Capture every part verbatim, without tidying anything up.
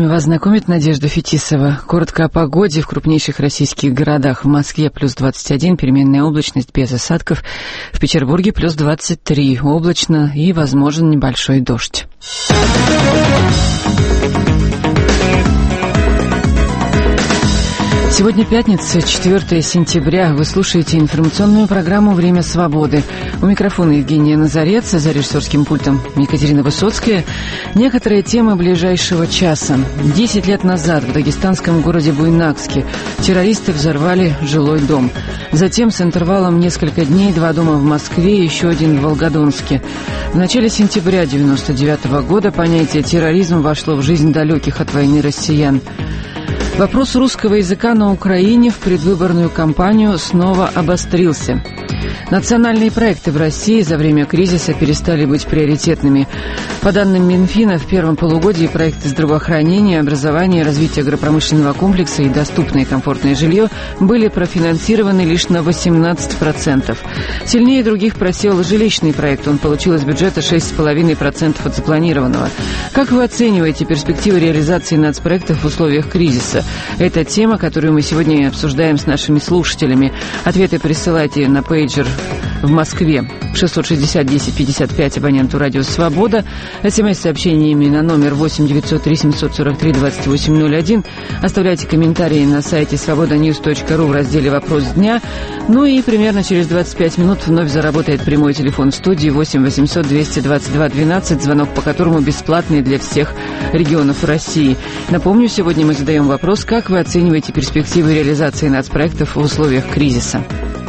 вами вас знакомит Надежда Фетисова. Коротко о погоде в крупнейших российских городах. В Москве плюс двадцать один, переменная облачность без осадков. В Петербурге плюс двадцать три, облачно и возможен небольшой дождь. Сегодня пятница, четвёртое сентября. Вы слушаете информационную программу «Время свободы». У микрофона Евгения Назарец, за режиссерским пультом Екатерина Высоцкая. Некоторые темы ближайшего часа. Десять лет назад в дагестанском городе Буйнакске террористы взорвали жилой дом. Затем с интервалом несколько дней два дома в Москве и еще один в Волгодонске. В начале сентября девяносто девятого года понятие терроризм вошло в жизнь далеких от войны россиян. Вопрос русского языка на Украине в предвыборную кампанию снова обострился. Национальные проекты в России за время кризиса перестали быть приоритетными. По данным Минфина, в первом полугодии проекты здравоохранения, образования, развития агропромышленного комплекса и доступное и комфортное жилье были профинансированы лишь на восемнадцать процентов. Сильнее других просел жилищный проект. Он получил из бюджета шесть целых пять десятых процента от запланированного. Как вы оцениваете перспективы реализации нацпроектов в условиях кризиса? Это тема, которую мы сегодня обсуждаем с нашими слушателями. Ответы присылайте на пейджер в Москве шестьсот шестьдесят десять пятьдесят пять, абоненту радио «Свобода». СМС-сообщениями на номер восемь девятьсот три семьсот сорок три двадцать восемь ноль один. Оставляйте комментарии на сайте свобода ньюс точка ру в разделе «Вопрос дня». Ну и примерно через двадцать пять минут вновь заработает прямой телефон в студии восемь восемьсот двести двадцать два двенадцать, звонок по которому бесплатный для всех регионов России. Напомню, сегодня мы задаем вопрос, как вы оцениваете перспективы реализации нацпроектов в условиях кризиса.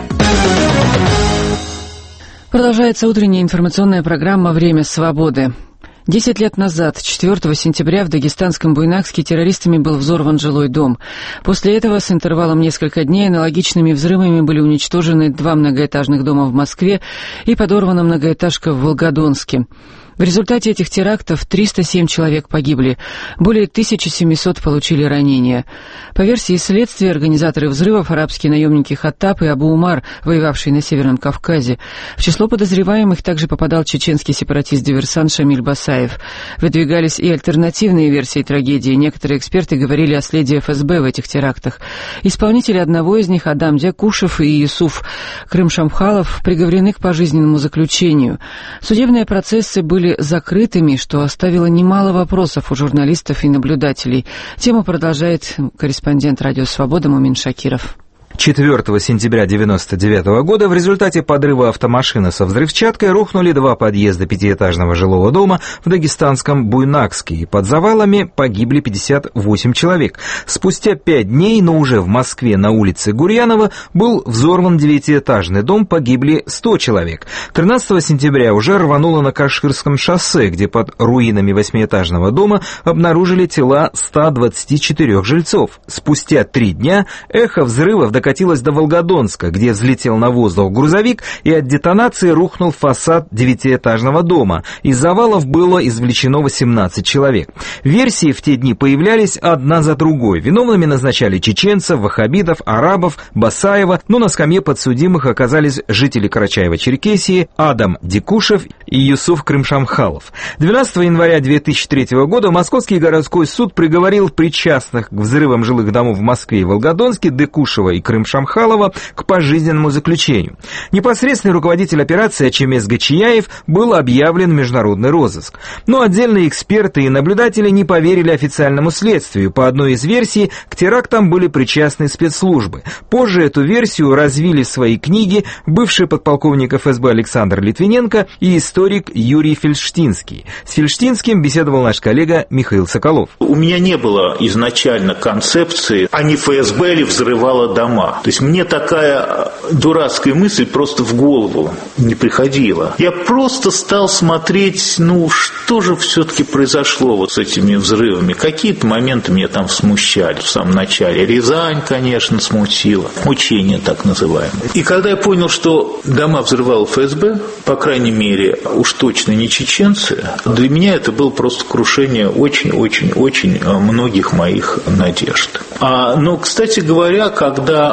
Продолжается утренняя информационная программа «Время свободы». Десять лет назад, четвёртого сентября, в дагестанском Буйнакске террористами был взорван жилой дом. После этого с интервалом несколько дней аналогичными взрывами были уничтожены два многоэтажных дома в Москве и подорвана многоэтажка в Волгодонске. В результате этих терактов триста семь человек погибли, более тысяча семьсот получили ранения. По версии следствия, организаторы взрывов — арабские наемники Хаттаб и Абу Умар, воевавшие на Северном Кавказе. В число подозреваемых также попадал чеченский сепаратист-диверсант Шамиль Басаев. Выдвигались и альтернативные версии трагедии. Некоторые эксперты говорили о следе эф эс бэ в этих терактах. Исполнители одного из них, Адам Дякушев и Юсуф Крым-Шамхалов, приговорены к пожизненному заключению. Судебные процессы были закрытыми, что оставило немало вопросов у журналистов и наблюдателей. Тему продолжает корреспондент «Радио Свобода» Мумин Шакиров. четвёртого сентября девяносто девятого года в результате подрыва автомашины со взрывчаткой рухнули два подъезда пятиэтажного жилого дома в дагестанском Буйнакске, и под завалами погибли пятьдесят восемь человек. Спустя пять дней, но уже в Москве на улице Гурьянова, был взорван девятиэтажный дом, погибли сто человек. тринадцатого сентября уже рвануло на Каширском шоссе, где под руинами восьмиэтажного дома обнаружили тела ста двадцати четырёх жильцов. Спустя три дня эхо взрывов до катилась до Волгодонска, где взлетел на воздух грузовик, и от детонации рухнул фасад девятиэтажного дома. Из завалов было извлечено восемнадцать человек. Версии в те дни появлялись одна за другой. Виновными назначали чеченцев, ваххабитов, арабов, Басаева, но на скамье подсудимых оказались жители Карачаева-Черкесии Адам Дякушев и Юсуф Крым-Шамхалов. двенадцатого января две тысячи третьего года Московский городской суд приговорил причастных к взрывам жилых домов в Москве и Волгодонске Дякушева и Крым-Шамхалова к пожизненному заключению. Непосредственный руководитель операции Ачемес Гачияев был объявлен в международный розыск. Но отдельные эксперты и наблюдатели не поверили официальному следствию. По одной из версий, к терактам были причастны спецслужбы. Позже эту версию развили в своей книге бывший подполковник эф эс бэ Александр Литвиненко и историк Юрий Фельштинский. С Фельштинским беседовал наш коллега Михаил Соколов. У меня не было изначально концепции, а не эф эс бэ ли взрывала дома. То есть мне такая дурацкая мысль просто в голову не приходила. Я просто стал смотреть, ну, что же все-таки произошло вот с этими взрывами. Какие-то моменты меня там смущали в самом начале. Рязань, конечно, смутила. Учение так называемое. И когда я понял, что дома взрывал эф эс бэ, по крайней мере, уж точно не чеченцы, для меня это было просто крушение очень-очень-очень многих моих надежд. А, но, кстати говоря, когда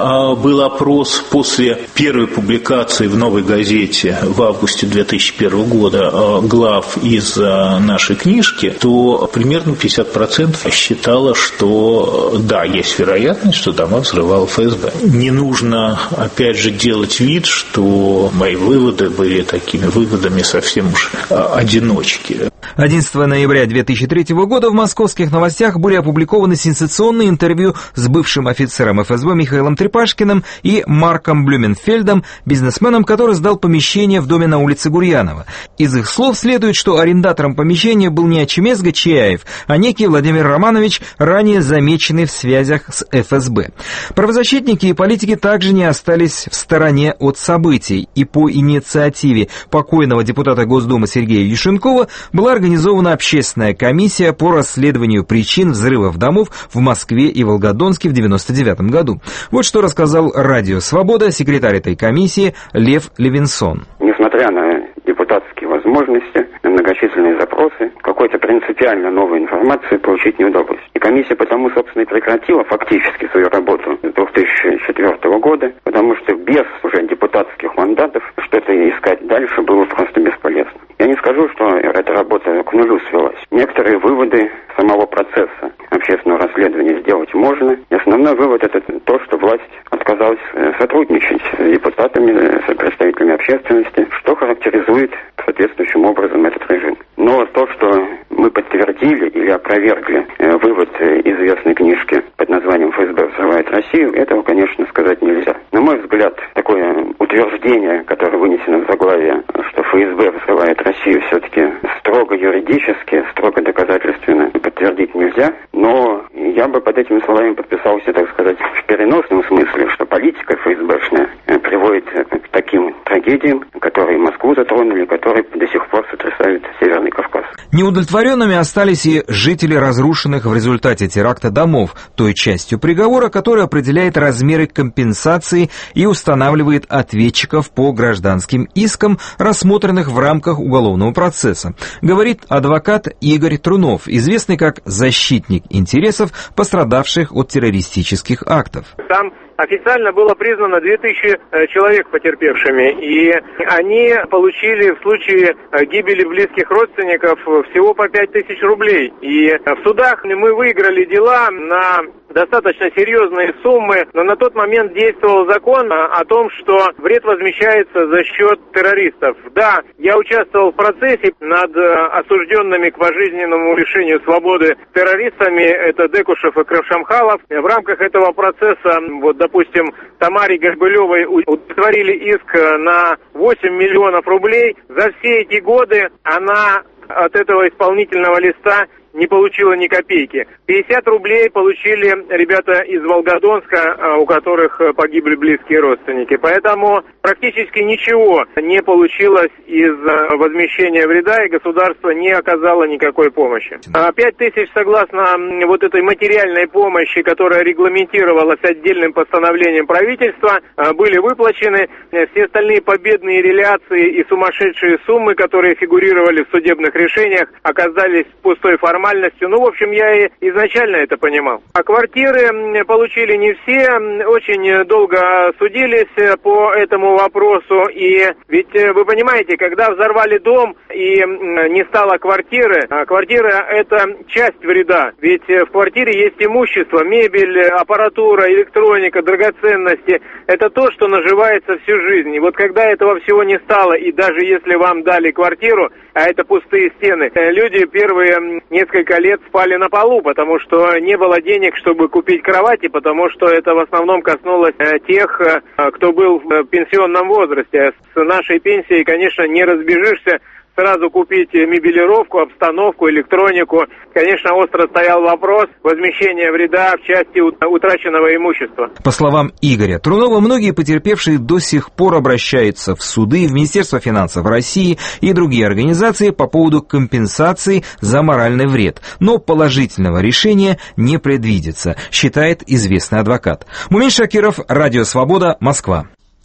меня был опрос после первой публикации в «Новой газете» в августе две тысячи первого года глав из нашей книжки, то примерно пятьдесят процентов считало, что да, есть вероятность, что дома взрывал эф эс бэ. Не нужно, опять же, делать вид, что мои выводы были такими выводами совсем уж одиночки. одиннадцатого ноября две тысячи третьего года в «Московских новостях» были опубликованы сенсационные интервью с бывшим офицером эф эс бэ Михаилом Трепашкиным и Марком Блюменфельдом, бизнесменом, который сдал помещение в доме на улице Гурьянова. Из их слов следует, что арендатором помещения был не Ачемез Гачияев, а некий Владимир Романович, ранее замеченный в связях с эф эс бэ. Правозащитники и политики также не остались в стороне от событий, и по инициативе покойного депутата Госдумы Сергея Юшенкова была организована общественная комиссия по расследованию причин взрывов домов в Москве и Волгодонске в девяносто девятом году. Вот что рассказал Радио Свобода секретарь этой комиссии Лев Левинсон. Несмотря на депутатские возможности, на многочисленные запросы, какой-то принципиально новой информации получить не удалось. И комиссия потому, собственно, и прекратила фактически свою работу с две тысячи четвёртого года, потому что без уже депутатских мандатов что-то искать дальше было просто бесполезно. Я не скажу, что эта работа к нулю свелась. Некоторые выводы самого процесса общественного расследования сделать можно. И основной вывод — это то, что власть отказалась сотрудничать с депутатами, с представителями общественности, что характеризует соответствующим образом этот режим. Но то, что мы подтвердили или опровергли вывод известной книжки под названием «эф эс бэ взрывает Россию», этого, конечно, сказать нельзя. На мой взгляд, такое утверждение, которое вынесено в заглавие, что эф эс бэ взрывает Россию, все-таки строго юридически, строго доказательственно подтвердить нельзя. Но я бы под этими словами подписался, так сказать, в переносном смысле, что политика эф эс бэшная приводит к таким трагедиям, которые Москву затронули, которые до сих пор сотрясают Северный Кавказ. Неудовлетворенными остались и жители разрушенных в результате теракта домов, той частью приговора, которая определяет размеры компенсации и устанавливает ответчиков по гражданским искам, рассмотренных в рамках уголовного процесса, говорит адвокат Игорь Трунов, известный как защитник интересов пострадавших от террористических актов. Там официально было признано две тысячи человек потерпевшими, и они получили в случае гибели близких родственников всего по пять тысяч рублей. И в судах мы выиграли дела на достаточно серьезные суммы, но на тот момент действовал закон о том, что вред возмещается за счет террористов. Да, я участвовал в процессе над осужденными к пожизненному лишению свободы террористами, это Декушев и Кравшамхалов. В рамках этого процесса, вот, допустим, Тамаре Горбылевой удовлетворили иск на восемь миллионов рублей. За все эти годы она от этого исполнительного листа не получила ни копейки. пятьдесят рублей получили ребята из Волгодонска, у которых погибли близкие родственники. Поэтому практически ничего не получилось из возмещения вреда, и государство не оказало никакой помощи. пять тысяч, согласно вот этой материальной помощи, которая регламентировалась отдельным постановлением правительства, были выплачены. Все остальные победные реляции и сумасшедшие суммы, которые фигурировали в судебных решениях, оказались пустой формальностью. Ну, в общем, я и изначально это понимал. А квартиры получили не все, очень долго судились по этому вопросу. И ведь вы понимаете, когда взорвали дом и не стало квартиры, а квартира — это часть вреда. Ведь в квартире есть имущество, мебель, аппаратура, электроника, драгоценности. Это то, что наживается всю жизнь. И вот когда этого всего не стало, и даже если вам дали квартиру, а это пустые стены, люди первые несколько лет спали на полу, потому что не было денег, чтобы купить кровати, потому что это в основном коснулось тех, кто был в пенсионном возрасте. С нашей пенсией, конечно, не разбежишься сразу купить мебелировку, обстановку, электронику. Конечно, остро стоял вопрос возмещения вреда в части утраченного имущества. По словам Игоря Трунова, многие потерпевшие до сих пор обращаются в суды, в Министерство финансов России и другие организации по поводу компенсации за моральный вред. Но положительного решения не предвидится, считает известный адвокат. Мумин Шакиров, Радио Свобода, Москва.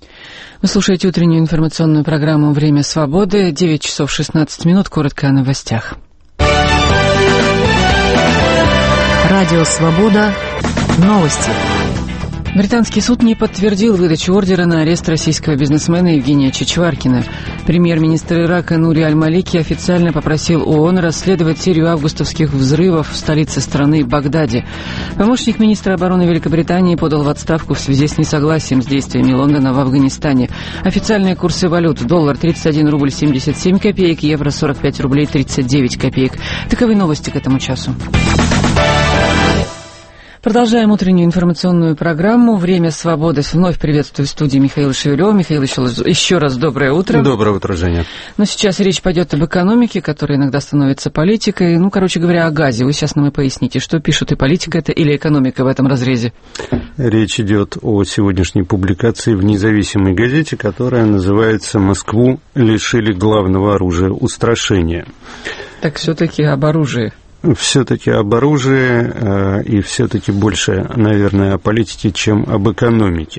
Вы слушаете утреннюю информационную программу «Время свободы». девять часов шестнадцать минут. Коротко о новостях. Радио Свобода. Новости. Британский суд не подтвердил выдачу ордера на арест российского бизнесмена Евгения Чичваркина. Премьер-министр Ирака Нури Аль-Малики официально попросил ООН расследовать серию августовских взрывов в столице страны Багдаде. Помощник министра обороны Великобритании подал в отставку в связи с несогласием с действиями Лондона в Афганистане. Официальные курсы валют: доллар тридцать один рубль семьдесят семь копеек, евро сорок пять рублей тридцать девять копеек. Таковы новости к этому часу. Продолжаем утреннюю информационную программу «Время свободы». Вновь приветствую в студии Михаила Шевелева. Михаил, еще раз доброе утро. Доброе утро, Женя. Но сейчас речь пойдет об экономике, которая иногда становится политикой. Ну, короче говоря, о газе. Вы сейчас нам и поясните, что пишут, и политика это или экономика в этом разрезе? Речь идет о сегодняшней публикации в независимой газете, которая называется «Москву лишили главного оружия устрашения». Так все-таки об оружии. Все-таки об оружии э, и все-таки больше, наверное, о политике, чем об экономике.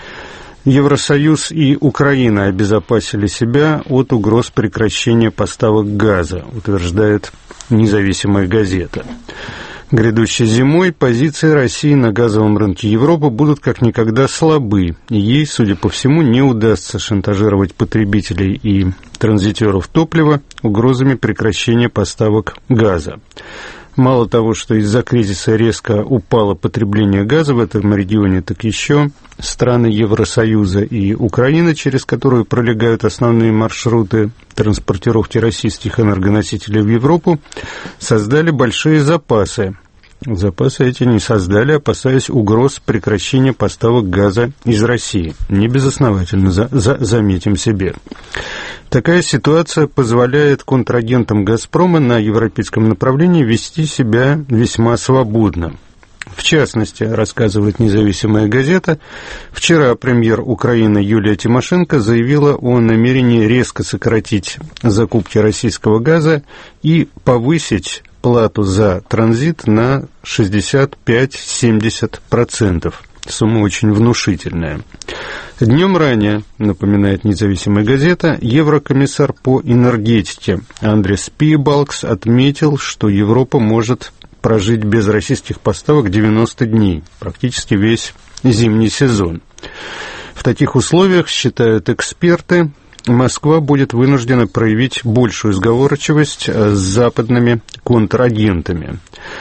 Евросоюз и Украина обезопасили себя от угроз прекращения поставок газа, утверждает независимая газета. Грядущей зимой позиции России на газовом рынке Европы будут как никогда слабы, и ей, судя по всему, не удастся шантажировать потребителей и транзитеров топлива угрозами прекращения поставок газа. Мало того, что из-за кризиса резко упало потребление газа в этом регионе, так еще страны Евросоюза и Украина, через которую пролегают основные маршруты транспортировки российских энергоносителей в Европу, создали большие запасы. Запасы эти не создали, опасаясь угроз прекращения поставок газа из России. Небезосновательно, за, за, заметим себе. Такая ситуация позволяет контрагентам «Газпрома» на европейском направлении вести себя весьма свободно. В частности, рассказывает независимая газета, вчера премьер Украины Юлия Тимошенко заявила о намерении резко сократить закупки российского газа и повысить плату за транзит на шестьдесят пять - семьдесят процентов. Сумма очень внушительная. Днем ранее, напоминает независимая газета, еврокомиссар по энергетике Андрес Пиебалкс отметил, что Европа может прожить без российских поставок девяносто дней, практически весь зимний сезон. В таких условиях, считают эксперты, Москва будет вынуждена проявить большую сговорчивость с западными контрагентами.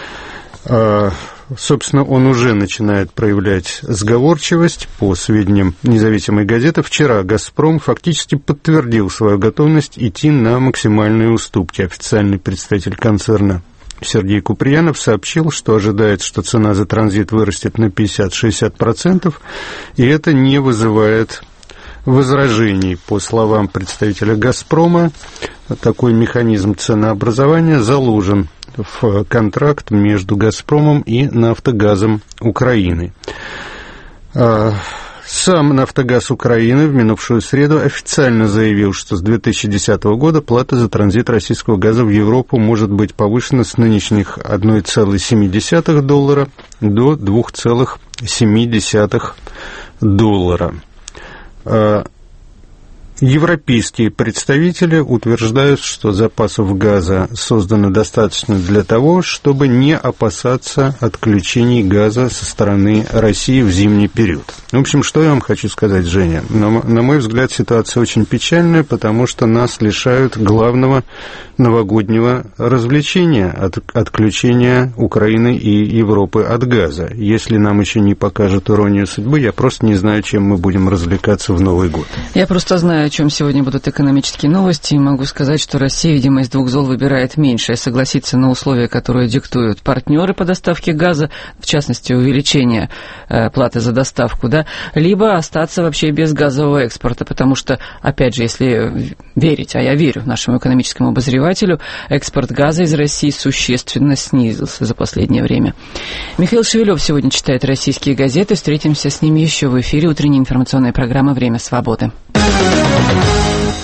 Собственно, он уже начинает проявлять сговорчивость. По сведениям независимой газеты, вчера «Газпром» фактически подтвердил свою готовность идти на максимальные уступки. Официальный представитель концерна Сергей Куприянов сообщил, что ожидает, что цена за транзит вырастет на пятьдесят - шестьдесят процентов, и это не вызывает возражений. По словам представителя «Газпрома», такой механизм ценообразования заложен в контракт между «Газпромом» и «Нафтогазом» Украины. Сам «Нафтогаз» Украины в минувшую среду официально заявил, что с две тысячи десятого года плата за транзит российского газа в Европу может быть повышена с нынешних одна целая семь десятых доллара до две целых семь десятых доллара. Европейские представители утверждают, что запасов газа создано достаточно для того, чтобы не опасаться отключений газа со стороны России в зимний период. В общем, что я вам хочу сказать, Женя? На, на мой взгляд, ситуация очень печальная, потому что нас лишают главного новогоднего развлечения от отключения Украины и Европы от газа. Если нам еще не покажут иронию судьбы, я просто не знаю, чем мы будем развлекаться в Новый год. Я просто знаю, о чем сегодня будут экономические новости, и могу сказать, что Россия, видимо, из двух зол выбирает меньшее: согласиться на условия, которые диктуют партнеры по доставке газа, в частности, увеличение э, платы за доставку, да, либо остаться вообще без газового экспорта, потому что, опять же, если верить, а я верю нашему экономическому обозревателю, экспорт газа из России существенно снизился за последнее время. Михаил Шевелев сегодня читает российские газеты. Встретимся с ним еще в эфире утренней информационной программы «Время свободы».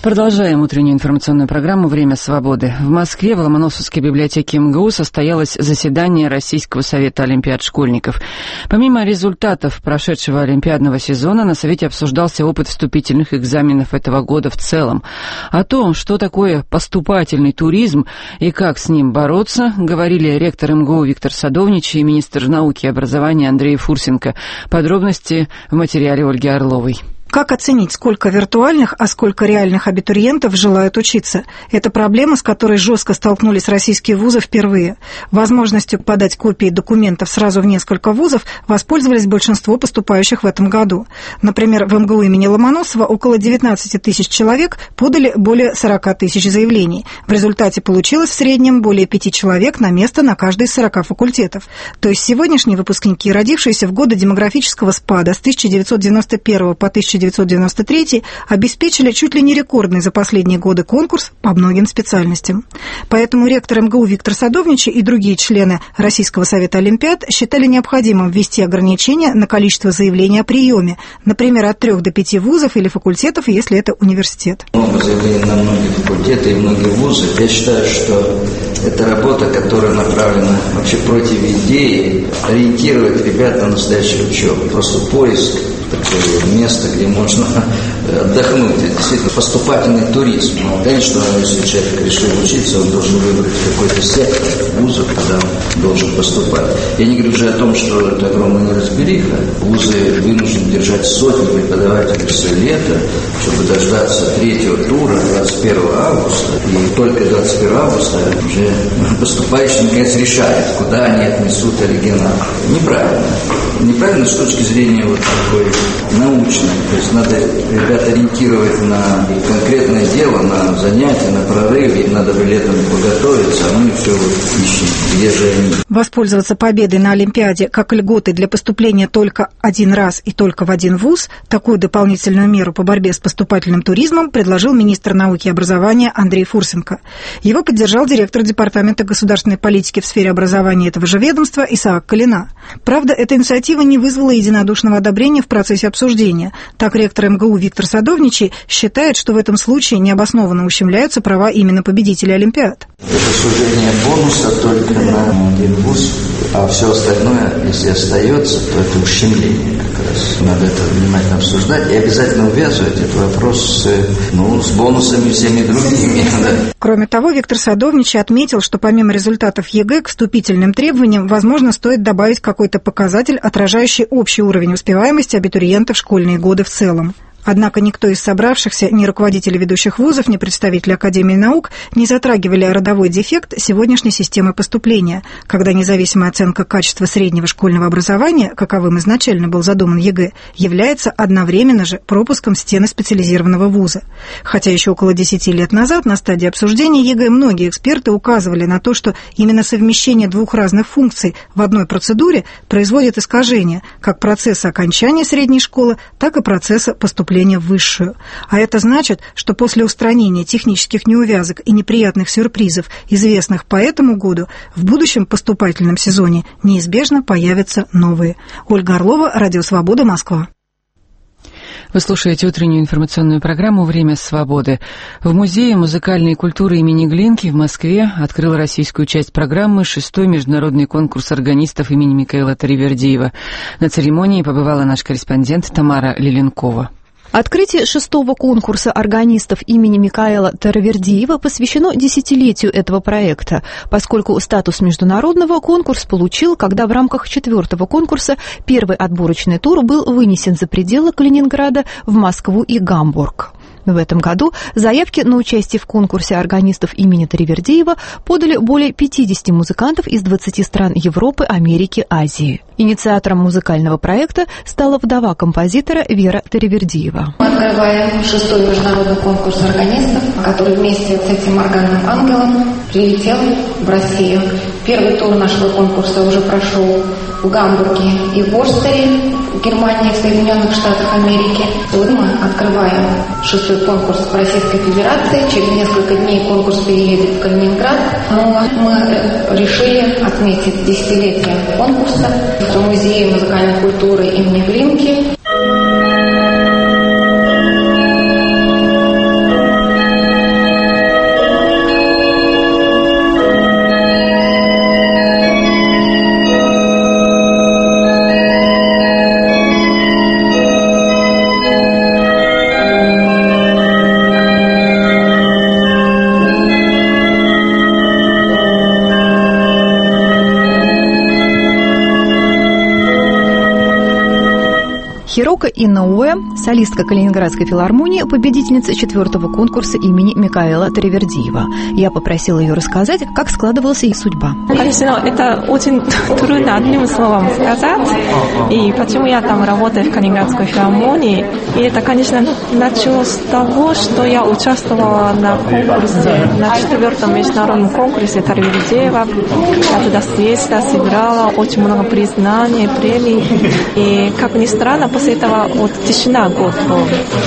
Продолжаем утреннюю информационную программу «Время свободы». В Москве в Ломоносовской библиотеке эм гэ у состоялось заседание Российского совета олимпиад школьников. Помимо результатов прошедшего олимпиадного сезона, на совете обсуждался опыт вступительных экзаменов этого года в целом. О том, что такое поступательный туризм и как с ним бороться, говорили ректор эм гэ у Виктор Садовнич и министр науки и образования Андрей Фурсенко. Подробности в материале Ольги Орловой. Как оценить, сколько виртуальных, а сколько реальных абитуриентов желают учиться? Это проблема, с которой жестко столкнулись российские вузы впервые. Возможностью подать копии документов сразу в несколько вузов воспользовались большинство поступающих в этом году. Например, в эм гэ у имени Ломоносова около девятнадцать тысяч человек подали более сорок тысяч заявлений. В результате получилось в среднем более пяти человек на место на каждый из сорока факультетов. То есть сегодняшние выпускники, родившиеся в годы демографического спада с тысяча девятьсот девяносто первого по тысяча девятьсот девяносто третий, обеспечили чуть ли не рекордный за последние годы конкурс по многим специальностям. Поэтому ректор эм гэ у Виктор Садовнич и другие члены Российского совета олимпиад считали необходимым ввести ограничения на количество заявлений о приеме, например, от трех до пяти вузов или факультетов, если это университет. Много заявлений на многие факультеты и многие вузы. Я считаю, что это работа, которая направлена вообще против идеи ориентировать ребят на настоящую учебу. Просто поиск такое место, где можно отдохнуть. Это действительно поступательный туризм. Но, конечно, если человек решил учиться, он должен выбрать какой-то сектор вузов, куда он должен поступать. Я не говорю уже о том, что это огромная неразбериха. Вузы вынуждены держать сотни преподавателей все лето, чтобы дождаться третьего тура двадцать первого августа. И только двадцать первого августа уже поступающие наконец решают, куда они отнесут оригинал. Неправильно. Неправильно с точки зрения вот такой научной. То есть надо ребят ориентировать на конкретное дело, на занятия, на прорыв. Им надо бы летом подготовиться, а мы все вот ищем, где же они. Воспользоваться победой на Олимпиаде как льготой для поступления только один раз и только в один вуз, такую дополнительную меру по борьбе с поступательным туризмом предложил министр науки и образования Андрей Фурсенко. Его поддержал директор департамента государственной политики в сфере образования этого же ведомства Исаак Калина. Правда, эта инициатива не вызвала единодушного одобрения в процессе обсуждения. Так ректор эм гэ у Виктор Садовнич считает, что в этом случае необоснованно ущемляются права именно победителей Олимпиад. Это сужение бонуса только на один вуз, а все остальное, если остается, то это ущемление как раз. Надо это внимательно обсуждать и обязательно увязывать этот вопрос с, ну, с бонусами и всеми другими. Кроме того, Виктор Садовнич отметил, что помимо результатов е гэ к вступительным требованиям, возможно, стоит добавить какой-то показатель, отражающий общий уровень успеваемости абитуриентов в школьные годы в целом. Однако никто из собравшихся, ни руководители ведущих вузов, ни представители Академии наук не затрагивали родовой дефект сегодняшней системы поступления, когда независимая оценка качества среднего школьного образования, каковым изначально был задуман е гэ, является одновременно же пропуском в стены специализированного вуза. Хотя еще около десяти лет назад на стадии обсуждения е гэ многие эксперты указывали на то, что именно совмещение двух разных функций в одной процедуре производит искажение как процесса окончания средней школы, так и процесса поступления в высшую. А это значит, что после устранения технических неувязок и неприятных сюрпризов, известных по этому году, в будущем поступательном сезоне неизбежно появятся новые. Ольга Орлова, Радио Свобода, Москва. Вы слушаете утреннюю информационную программу «Время свободы». В Музее музыкальной культуры имени Глинки в Москве открыл российскую часть программы шестой международный конкурс органистов имени Микаэла Таривердиева. На церемонии побывала наш корреспондент Тамара Лиленкова. Открытие шестого конкурса органистов имени Микаэла Таривердиева посвящено десятилетию этого проекта, поскольку статус международного конкурс получил, когда в рамках четвертого конкурса первый отборочный тур был вынесен за пределы Калининграда в Москву и Гамбург. В этом году заявки на участие в конкурсе органистов имени Таривердиева подали более пятидесяти музыкантов из двадцати стран Европы, Америки, Азии. Инициатором музыкального проекта стала вдова композитора Вера Таривердиева. Мы открываем шестой международный конкурс органистов, который вместе с этим органным ангелом прилетел в Россию. Первый тур нашего конкурса уже прошел в Гамбурге и в Ворстере, в Германии, в Соединенных Штатах Америки. Сегодня мы открываем шестой конкурс в Российской Федерации. Через несколько дней конкурс переедет в Калининград. Но мы решили отметить десятилетие конкурса в Музее музыкальной культуры имени Глинки. Хироко Инауэ, солистка Калининградской филармонии, победительница четвертого конкурса имени Микаэла Таривердиева. Я попросила ее рассказать, как складывалась их судьба. Конечно, это очень трудно одним словом сказать. И почему я там работаю в Калининградской филармонии. И это, конечно, началось с того, что я участвовала на конкурсе, на четвертом международном конкурсе Таривердиева. Я туда съездила, сыграла, очень много признаний, премий. И, как ни странно, после этого вот тишина год был.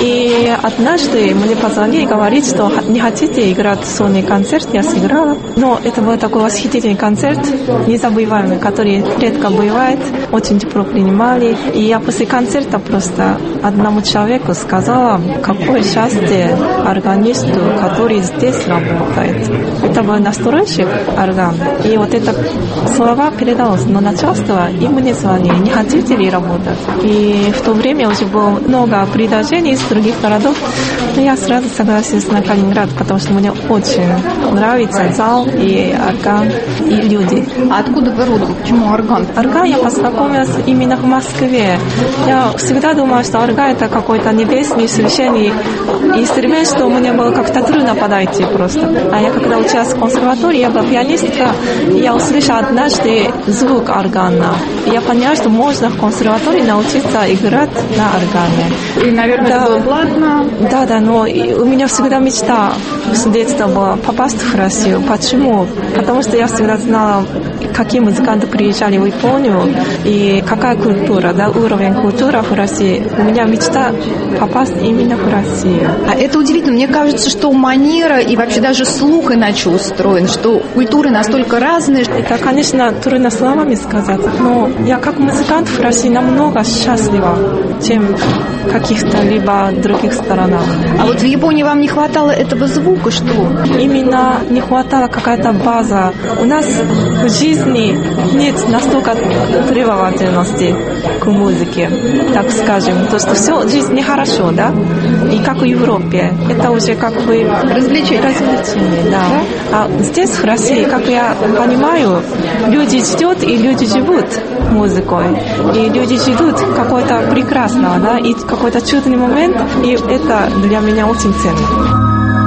И однажды мне позвонили и говорили, что не хотите играть сольный концерт, я сыграла. Но это был такой восхитительный концерт, незабываемый, который редко бывает. Очень тепло принимали. И я после концерта просто одному человеку сказала, какое счастье органисту, который здесь работает. Это был настоящий орган. И вот это слова передалось на начальство, и мне звонили, не хотите ли работать. И в то время уже было много предложений из других городов. Но я сразу согласилась на Калининград, потому что мне очень нравится зал и орган, и люди. А откуда вы родом? Почему орган? Орган я познакомилась именно в Москве. Я всегда думала, что орган это какой-то небесный, священный инструмент, что мне было как-то трудно подойти просто. А я когда училась в консерватории, я была пианистка, и я услышала однажды звук органа. И я поняла, что можно в консерватории научиться играть на органе. И, наверное, да, это было платно? Да, да, но у меня всегда мечта с детства была попасть в Россию. Почему? Потому что я всегда знала, какие музыканты приезжали в Японию и какая культура, да, уровень культуры в России. У меня мечта попасть именно в Россию. А это удивительно. Мне кажется, что манера и вообще даже слух иначе устроен, что культуры настолько разные. Это, конечно, трудно словами сказать, но я как музыкант в России намного счастлива, чем в каких-то либо других сторонах. А вот в Японии вам не хватало этого звука, что? Именно не хватало какая-то база. У нас в жизни нет настолько требовательности к музыке, так скажем. То, что все, жизнь нехорошо, да? И как в Европе. Это уже как бы развлечение. развлечение, да. А здесь, в России, как я понимаю, люди ждут и люди живут музыкой. И люди ждут какого-то прекрасного, да, и какой-то чудный момент. И это для меня очень ценно.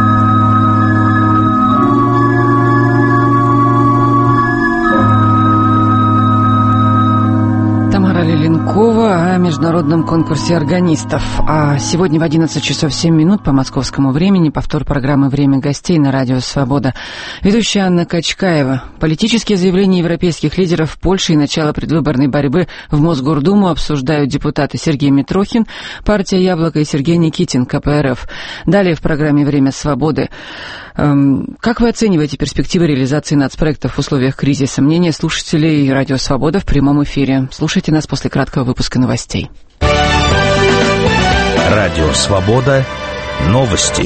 Линкова о международном конкурсе органистов. А сегодня в одиннадцать часов семь минут по московскому времени повтор программы «Время гостей» на радио «Свобода». Ведущая Анна Качкаева. Политические заявления европейских лидеров Польши и начало предвыборной борьбы в Мосгордуму обсуждают депутаты Сергей Митрохин, партия «Яблоко» и Сергей Никитин, ка пэ эр эф. Далее в программе «Время свободы». Эм, как вы оцениваете перспективы реализации нацпроектов в условиях кризиса? Мнение слушателей радио «Свобода» в прямом эфире. Слушайте нас после краткого выпуска новостей. Радио «Свобода». Новости.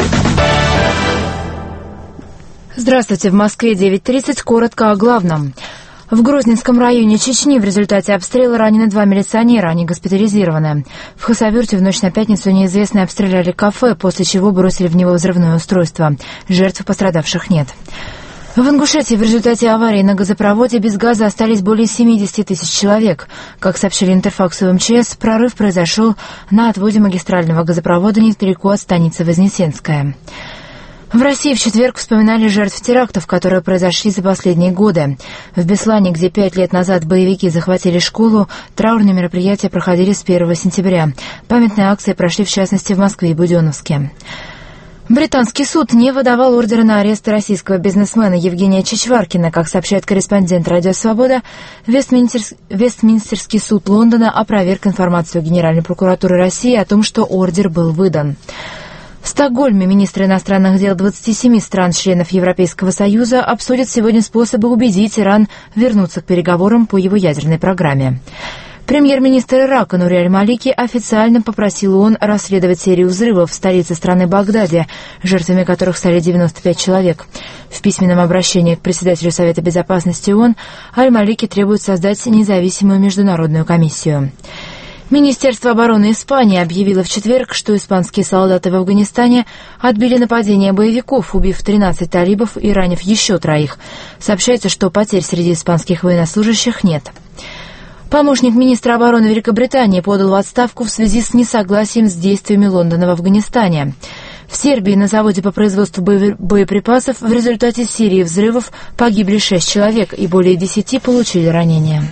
Здравствуйте. В Москве девять тридцать. Коротко о главном. В Грозненском районе Чечни в результате обстрела ранены два милиционера, они госпитализированы. В Хасавюрте в ночь на пятницу неизвестные обстреляли кафе, после чего бросили в него взрывное устройство. Жертв пострадавших нет. В Ингушетии в результате аварии на газопроводе без газа остались более семьдесят тысяч человек. Как сообщили Интерфаксу эм че эс, прорыв произошел на отводе магистрального газопровода недалеко от станицы Вознесенская. В России в четверг вспоминали жертв терактов, которые произошли за последние годы. В Беслане, где пять лет назад боевики захватили школу, траурные мероприятия проходили с первого сентября. Памятные акции прошли в частности в Москве и Буденновске. Британский суд не выдавал ордера на арест российского бизнесмена Евгения Чичваркина. Как сообщает корреспондент «Радио Свобода», Вестминстер... Вестминстерский суд Лондона опроверг информацию Генеральной прокуратуры России о том, что ордер был выдан. В Стокгольме министры иностранных дел двадцати семи стран-членов Европейского Союза обсудят сегодня способы убедить Иран вернуться к переговорам по его ядерной программе. Премьер-министр Ирака Нури аль-Малики официально попросил ООН расследовать серию взрывов в столице страны Багдаде, жертвами которых стали девяносто пять человек. В письменном обращении к председателю Совета безопасности ООН аль-Малики требует создать независимую международную комиссию. Министерство обороны Испании объявило в четверг, что испанские солдаты в Афганистане отбили нападение боевиков, убив тринадцать талибов и ранив еще троих. Сообщается, что потерь среди испанских военнослужащих нет. Помощник министра обороны Великобритании подал в отставку в связи с несогласием с действиями Лондона в Афганистане. В Сербии на заводе по производству боеприпасов в результате серии взрывов погибли шесть человек и более десяти получили ранения.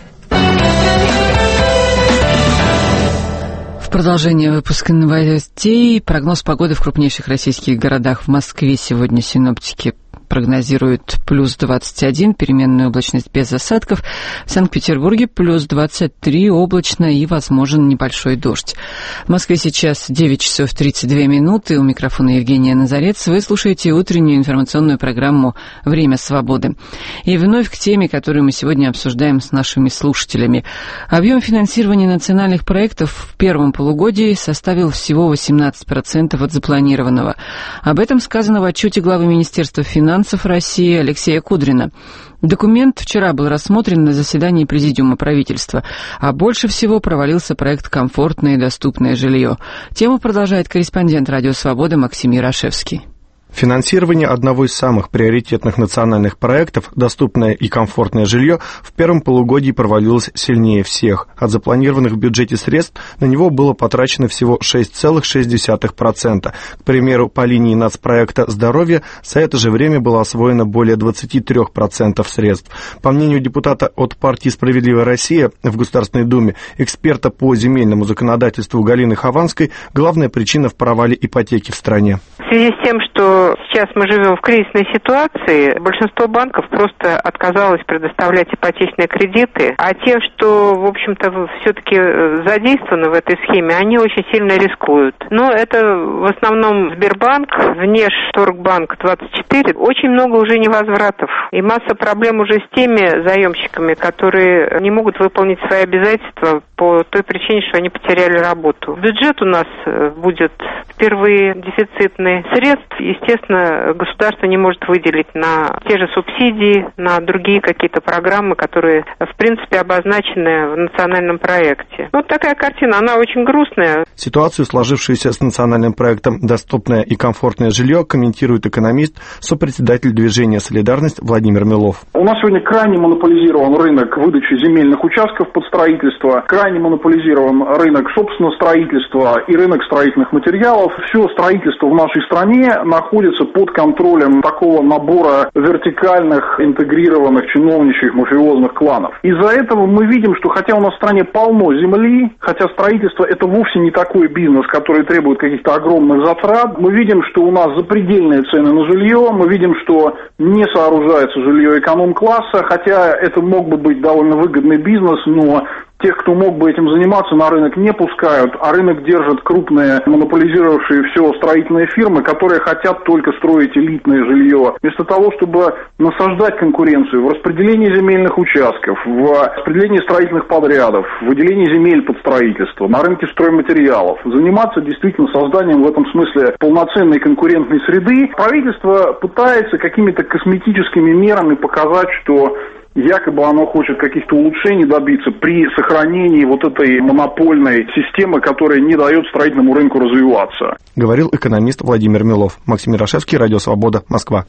В продолжение выпуска новостей. Прогноз погоды в крупнейших российских городах. В Москве сегодня синоптики прогнозируют плюс двадцать один, переменную облачность без осадков. В Санкт-Петербурге плюс двадцать три, облачно и возможен небольшой дождь. В Москве сейчас девять часов тридцать две минуты. У микрофона Евгения Назарец. Вы слушаете утреннюю информационную программу «Время свободы». И вновь к теме, которую мы сегодня обсуждаем с нашими слушателями. Объем финансирования национальных проектов в первом полугодии составил всего восемнадцать процентов от запланированного. Об этом сказано в отчете главы Министерства финансов России Алексея Кудрина. Документ вчера был рассмотрен на заседании Президиума правительства, а больше всего провалился проект «Комфортное и доступное жилье». Тему продолжает корреспондент «Радио Свобода» Максим Ярошевский. Финансирование одного из самых приоритетных национальных проектов «Доступное и комфортное жилье» в первом полугодии провалилось сильнее всех. От запланированных в бюджете средств на него было потрачено всего шесть целых шесть десятых процента. К примеру, по линии нацпроекта «Здоровье» за это же время было освоено более двадцать три процента средств. По мнению депутата от партии «Справедливая Россия» в Государственной Думе, эксперта по земельному законодательству Галины Хованской, главная причина в провале ипотеки в стране. В связи с тем, что сейчас мы живем в кризисной ситуации, большинство банков просто отказалось предоставлять ипотечные кредиты, а те, что, в общем-то, все-таки задействованы в этой схеме, они очень сильно рискуют. Но это в основном Сбербанк, Внешторгбанк двадцать четыре, очень много уже невозвратов. И масса проблем уже с теми заемщиками, которые не могут выполнить свои обязательства по той причине, что они потеряли работу. Бюджет у нас будет впервые дефицитный. Средств, естественно, государство не может выделить на те же субсидии, на другие какие-то программы, которые, в принципе, обозначены в национальном проекте. Вот такая картина, она очень грустная. Ситуацию, сложившуюся с национальным проектом «Доступное и комфортное жилье», комментирует экономист, сопредседатель движения «Солидарность» Владимир Милов. У нас сегодня крайне монополизирован рынок выдачи земельных участков под строительство, крайне монополизирован рынок собственного строительства и рынок строительных материалов. Все строительство в нашей стране находится под контролем такого набора вертикальных, интегрированных чиновничьих мафиозных кланов. Из-за этого мы видим, что хотя у нас в стране полно земли, хотя строительство это вовсе не такой бизнес, который требует каких-то огромных затрат, мы видим, что у нас запредельные цены на жилье, мы видим, что не сооружается жилье эконом-класса, хотя это мог бы быть довольно выгодный бизнес, но тех, кто мог бы этим заниматься, на рынок не пускают, а рынок держат крупные, монополизировавшие все строительные фирмы, которые хотят только строить элитное жилье. Вместо того, чтобы насаждать конкуренцию в распределении земельных участков, в распределении строительных подрядов, в выделении земель под строительство, на рынке стройматериалов, заниматься действительно созданием в этом смысле полноценной конкурентной среды, правительство пытается какими-то косметическими мерами показать, что якобы оно хочет каких-то улучшений добиться при сохранении вот этой монопольной системы, которая не дает строительному рынку развиваться. Говорил экономист Владимир Милов. Максим Ярошевский, Радио Свобода, Москва.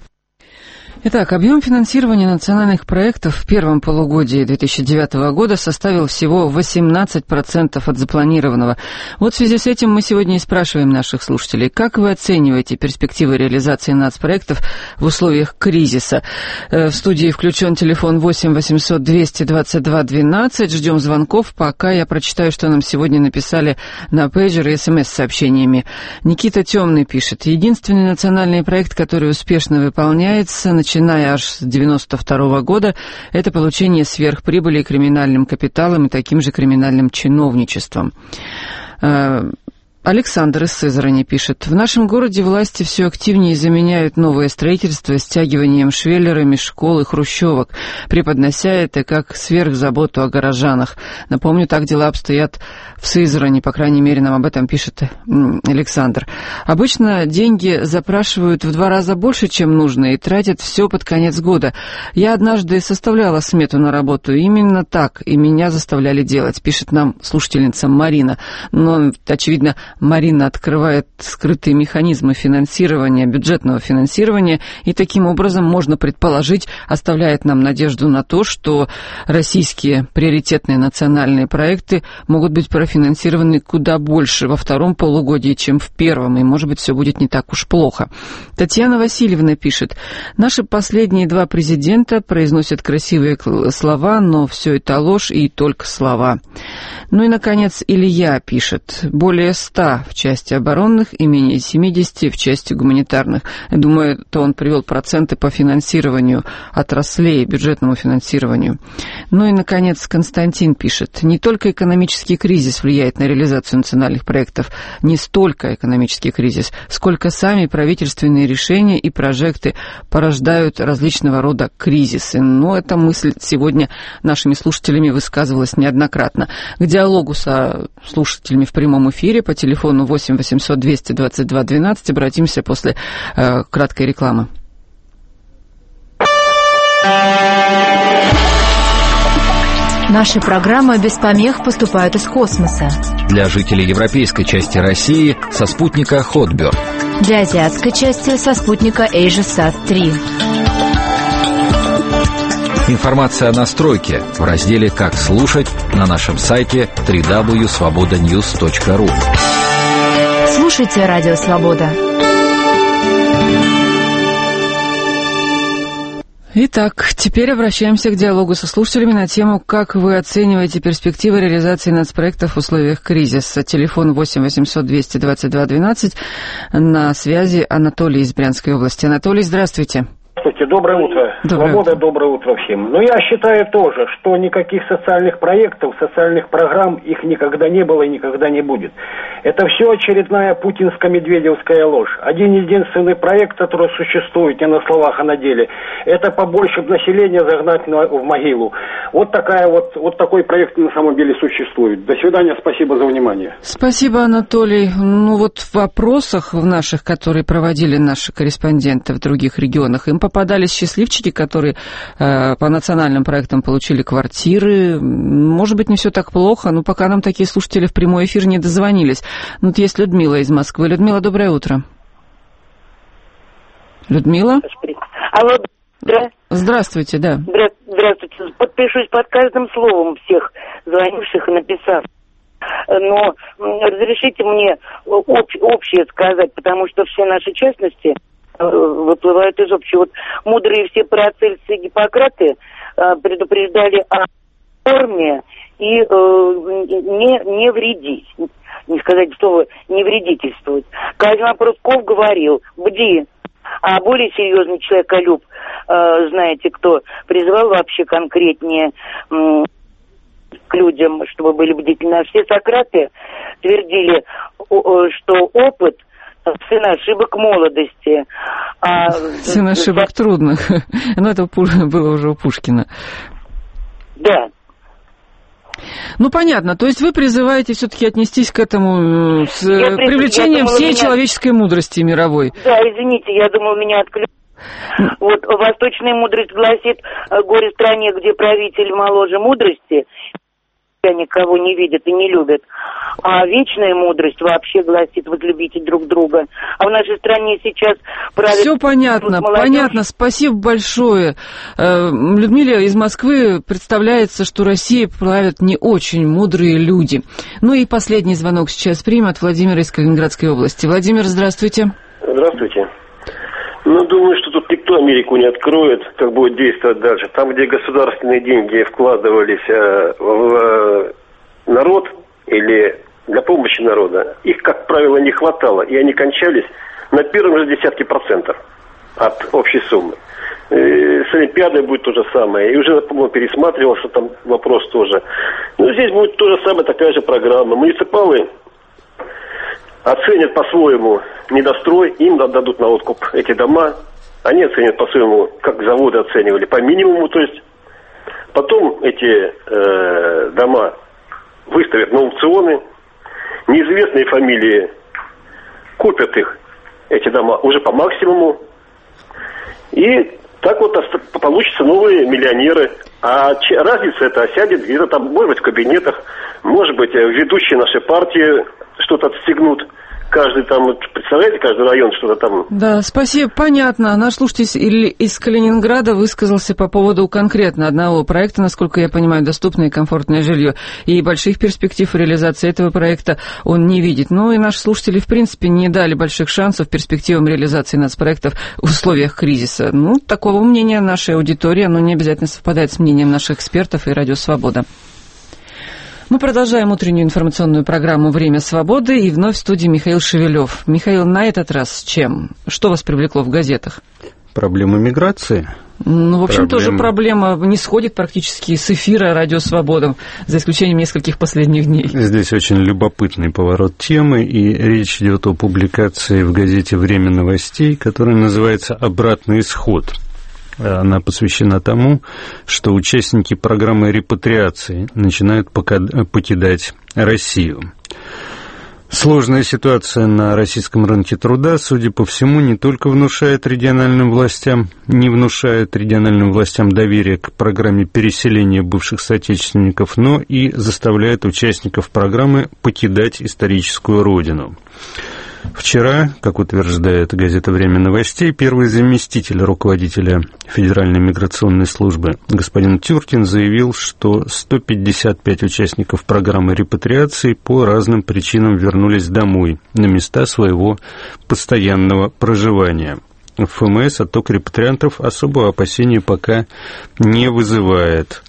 Итак, объем финансирования национальных проектов в первом полугодии две тысячи девятого года составил всего восемнадцать процентов от запланированного. Вот в связи с этим мы сегодня и спрашиваем наших слушателей, как вы оцениваете перспективы реализации нацпроектов в условиях кризиса? В студии включен телефон восемь восемьсот двести двадцать два двенадцать. Ждем звонков, пока я прочитаю, что нам сегодня написали на пейджер и смс-сообщениями. Никита Темный пишет. Единственный национальный проект, который успешно выполняется, начиная аж с девяносто второго года, это получение сверхприбыли криминальным капиталом и таким же криминальным чиновничеством. Александр из Сызрани пишет. В нашем городе власти все активнее заменяют новое строительство стягиванием швеллерами школ и хрущевок, преподнося это как сверхзаботу о горожанах. Напомню, так дела обстоят в Сызрани, по крайней мере, нам об этом пишет Александр. Обычно деньги запрашивают в два раза больше, чем нужно, и тратят все под конец года. Я однажды составляла смету на работу, именно так, и меня заставляли делать, пишет нам слушательница Марина. Но, очевидно, Марина открывает скрытые механизмы финансирования, бюджетного финансирования, и таким образом можно предположить, оставляет нам надежду на то, что российские приоритетные национальные проекты могут быть профинансированы куда больше во втором полугодии, чем в первом, и, может быть, все будет не так уж плохо. Татьяна Васильевна пишет: «Наши последние два президента произносят красивые слова, но все это ложь и только слова». Ну и, наконец, Илья пишет: «Более ста в части оборонных и менее семидесяти в части гуманитарных». Я думаю, это он привел проценты по финансированию отраслей, бюджетному финансированию. Ну и, наконец, Константин пишет: «Не только экономический кризис влияет на реализацию национальных проектов, не столько экономический кризис, сколько сами правительственные решения и прожекты порождают различного рода кризисы». Но эта мысль сегодня нашими слушателями высказывалась неоднократно. К диалогу со слушателями в прямом эфире по телефону восемь восемьсот двести двадцать два двенадцать обратимся после э, краткой рекламы. Наши программы без помех поступают из космоса. Для жителей европейской части России со спутника Hotbird. Для азиатской части со спутника AsiaSat три. Информация о настройке в разделе «Как слушать» на нашем сайте дабл ю дабл ю дабл ю точка свобода ньюс точка ру. Слушайте Радио Свобода. Итак, теперь обращаемся к диалогу со слушателями на тему, как вы оцениваете перспективы реализации нацпроектов в условиях кризиса. Телефон восемь восемьсот двести двадцать два двенадцать. На связи Анатолий из Брянской области. Анатолий, здравствуйте. Здравствуйте, доброе утро. Доброе Свобода, утро. доброе утро всем. Но я считаю тоже, что никаких социальных проектов, социальных программ их никогда не было и никогда не будет. Это все очередная путинско-медведевская ложь. Один единственный проект, который существует не на словах, а на деле, это побольше населения загнать на, в могилу. Вот такая вот, вот такой проект на самом деле существует. До свидания, спасибо за внимание. Спасибо, Анатолий. Ну вот в вопросах в наших, которые проводили наши корреспонденты в других регионах, им попадались счастливчики, которые э, по национальным проектам получили квартиры. Может быть, не все так плохо, но пока нам такие слушатели в прямой эфир не дозвонились. Ну, вот есть Людмила из Москвы. Людмила, доброе утро. Людмила? Алло, здра... Здравствуйте, да. Здра... Здравствуйте. Подпишусь под каждым словом всех звонивших и написав. Но разрешите мне об... общее сказать, потому что все наши частности выплывают из общего. Вот мудрые все парацельсы и Гиппократы предупреждали о форме и э, не, не вредить. Не сказать слово не вредительствовать. Козьма Прутков говорил: бди. А более серьезный человеколюб, э, знаете кто, призывал вообще конкретнее э, к людям, чтобы были бдительны. А все Сократы твердили, о, что опыт сын ошибок молодости. А... Сын ошибок трудных. Но это было уже у Пушкина. Да. Ну, понятно. То есть вы призываете все-таки отнестись к этому с я привлечением думала, всей меня... человеческой мудрости мировой. Да, извините, я думал, меня отключили. Вот восточная мудрость гласит: горе стране, где правитель моложе мудрости, никого не видят и не любят. А вечная мудрость вообще гласит: возлюбите друг друга. А в нашей стране сейчас правит... Все понятно, понятно, спасибо большое. Людмила из Москвы, представляется, что Россией правят не очень мудрые люди. Ну и последний звонок сейчас примем от Владимира из Калининградской области. Владимир, здравствуйте. Здравствуйте. Ну, думаю, что тут никто Америку не откроет, как будет действовать дальше. Там, где государственные деньги вкладывались э, в э, народ или для помощи народа, их, как правило, не хватало, и они кончались на первом же десятке процентов от общей суммы. И с Олимпиадой будет то же самое. И уже, по-моему, пересматривался там вопрос тоже. Ну, здесь будет то же самое, такая же программа. Муниципалы оценят по-своему недострой, им дадут на откуп эти дома. Они оценят по-своему, как заводы оценивали, по минимуму, то есть. Потом эти э, дома выставят на аукционы. Неизвестные фамилии купят их, эти дома, уже по максимуму. И так вот получатся новые миллионеры. А разница это осядет где-то там, может быть, в кабинетах, может быть, ведущие нашей партии что-то отстегнут. Каждый там, представляете, каждый район что-то там... Да, спасибо, понятно. Наш слушатель из Калининграда высказался по поводу конкретно одного проекта, насколько я понимаю, доступное и комфортное жилье. И больших перспектив реализации этого проекта он не видит. Ну и наши слушатели, в принципе, не дали больших шансов перспективам реализации нацпроектов в условиях кризиса. Ну, такого мнения нашей аудитории, оно не обязательно совпадает с мнением наших экспертов и Радио Свобода. Мы продолжаем утреннюю информационную программу «Время свободы», и вновь в студии Михаил Шевелев. Михаил, на этот раз с чем? Что вас привлекло в газетах? Проблема миграции. Ну, в общем, проблема... тоже проблема не сходит практически с эфира «Радио Свобода», за исключением нескольких последних дней. Здесь очень любопытный поворот темы, и речь идет о публикации в газете «Время новостей», которая называется «Обратный исход». Она посвящена тому, что участники программы репатриации начинают покидать Россию. Сложная ситуация на российском рынке труда, судя по всему, не только внушает региональным властям, не внушает региональным властям доверия к программе переселения бывших соотечественников, но и заставляет участников программы покидать историческую родину. Вчера, как утверждает газета «Время новостей», первый заместитель руководителя Федеральной миграционной службы господин Тюркин заявил, что сто пятьдесят пять участников программы репатриации по разным причинам вернулись домой, на места своего постоянного проживания. В ФМС отток репатриантов особого опасения пока не вызывает,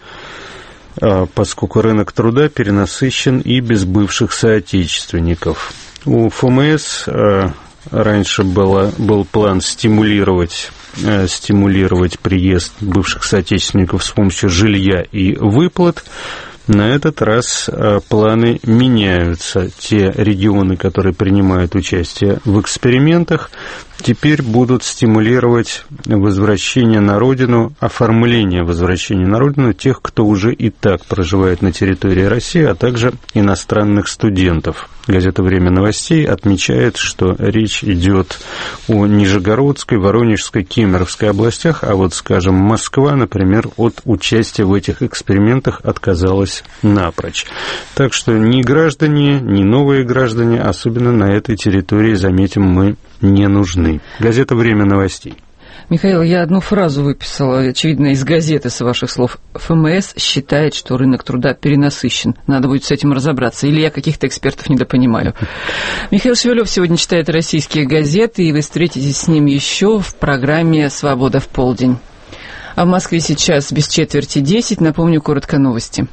поскольку рынок труда перенасыщен и без бывших соотечественников. У ФМС э, раньше было, был план стимулировать, э, стимулировать приезд бывших соотечественников с помощью жилья и выплат. На этот раз э, планы меняются. Те регионы, которые принимают участие в экспериментах, теперь будут стимулировать возвращение на родину, оформление возвращения на родину тех, кто уже и так проживает на территории России, а также иностранных студентов. Газета «Время новостей» отмечает, что речь идет о Нижегородской, Воронежской, Кемеровской областях, а вот, скажем, Москва, например, от участия в этих экспериментах отказалась напрочь. Так что ни граждане, ни новые граждане, особенно на этой территории, заметим, мы не нужны. Газета «Время новостей». Михаил, я одну фразу выписала, очевидно, из газеты, с ваших слов. ФМС считает, что рынок труда перенасыщен. Надо будет с этим разобраться. Или я каких-то экспертов недопонимаю. Михаил Шевелев сегодня читает российские газеты, и вы встретитесь с ним еще в программе «Свобода в полдень». А в Москве сейчас без четверти десять. Напомню, коротко новости.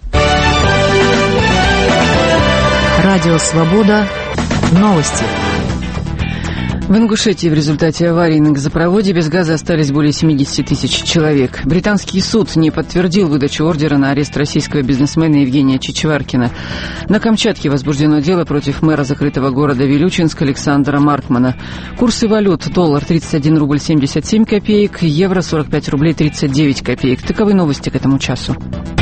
Радио «Свобода». Новости. В Ингушетии в результате аварии на газопроводе без газа остались более семьдесят тысяч человек. Британский суд не подтвердил выдачу ордера на арест российского бизнесмена Евгения Чичваркина. На Камчатке возбуждено дело против мэра закрытого города Вилючинск Александра Маркмана. Курсы валют: доллар тридцать один рубль семьдесят семь копеек, евро сорок пять рублей тридцать девять копеек. Таковы новости к этому часу.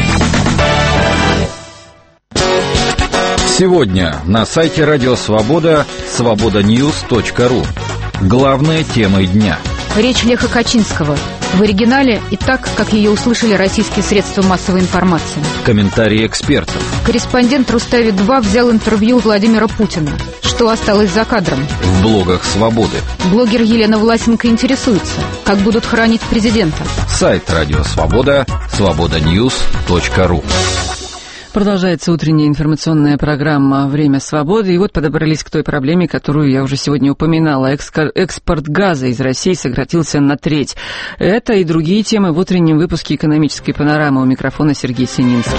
Сегодня на сайте Радио Свобода свобода ньюс точка ру. Главные темы дня. Речь Леха Качинского. В оригинале и так, как ее услышали российские средства массовой информации. Комментарии экспертов. Корреспондент Рустави-два взял интервью Владимира Путина. Что осталось за кадром? В блогах Свободы. Блогер Елена Власенко интересуется, как будут хранить президента. Сайт Радио Свобода свобода ньюс точка ру. Продолжается утренняя информационная программа «Время свободы». И вот подобрались к той проблеме, которую я уже сегодня упоминала. Экспорт газа из России сократился на треть. Это и другие темы в утреннем выпуске «Экономической панорамы». У микрофона Сергей Сининский.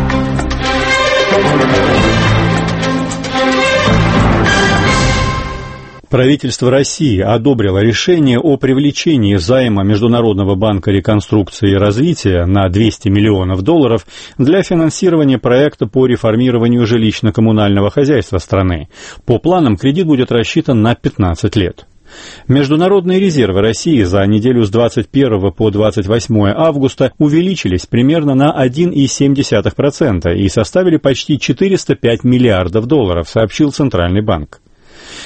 Правительство России одобрило решение о привлечении займа Международного банка реконструкции и развития на двести миллионов долларов для финансирования проекта по реформированию жилищно-коммунального хозяйства страны. По планам кредит будет рассчитан на пятнадцать лет. Международные резервы России за неделю с двадцать первого по двадцать восьмое августа увеличились примерно на один целых семь десятых процента и составили почти четыреста пять миллиардов долларов, сообщил Центральный банк.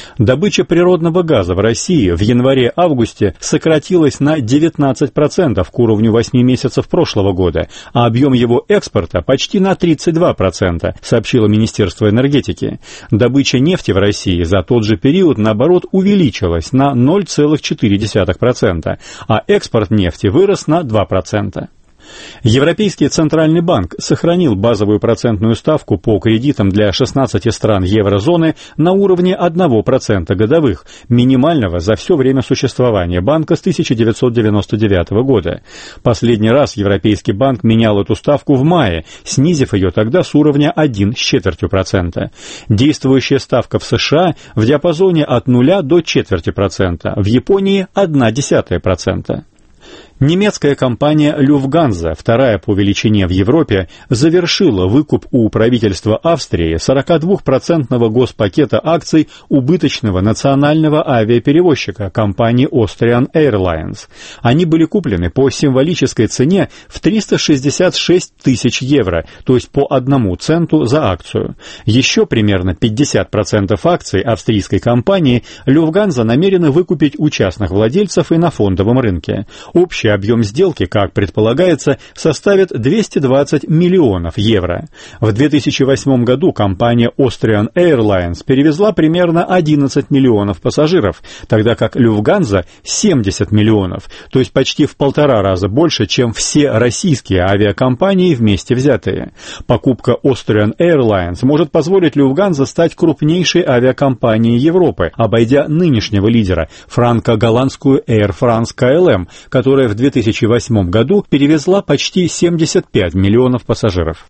Добыча природного газа в России в январе-августе сократилась на девятнадцать процентов к уровню восьми месяцев прошлого года, а объем его экспорта почти на тридцать два процента, сообщило Министерство энергетики. Добыча нефти в России за тот же период, наоборот, увеличилась на ноль целых четыре десятых процента, а экспорт нефти вырос на два процента. Европейский Центральный банк сохранил базовую процентную ставку по кредитам для шестнадцати стран еврозоны на уровне одного процента годовых, минимального за все время существования банка с тысяча девятьсот девяносто девятого года. Последний раз Европейский банк менял эту ставку в мае, снизив ее тогда с уровня один с четвертью процента. Действующая ставка в США в диапазоне от нуля до четверти процента, в Японии одна десятая процента. Немецкая компания «Люфтганза», вторая по величине в Европе, завершила выкуп у правительства Австрии сорокадвухпроцентного госпакета акций убыточного национального авиаперевозчика компании Austrian Airlines. Они были куплены по символической цене в триста шестьдесят шесть тысяч евро, то есть по одному центу за акцию. Еще примерно пятьдесят процентов акций австрийской компании «Люфтганза» намерены выкупить у частных владельцев и на фондовом рынке. Общий объем сделки, как предполагается, составит двести двадцать миллионов евро. В две тысячи восьмом году компания Austrian Airlines перевезла примерно одиннадцать миллионов пассажиров, тогда как Люфтганза семьдесят миллионов, то есть почти в полтора раза больше, чем все российские авиакомпании вместе взятые. Покупка Austrian Airlines может позволить Люфтганза стать крупнейшей авиакомпанией Европы, обойдя нынешнего лидера, франко-голландскую Air France ка эл эм, которая в две тысячи восьмом году перевезла почти семьдесят пять миллионов пассажиров.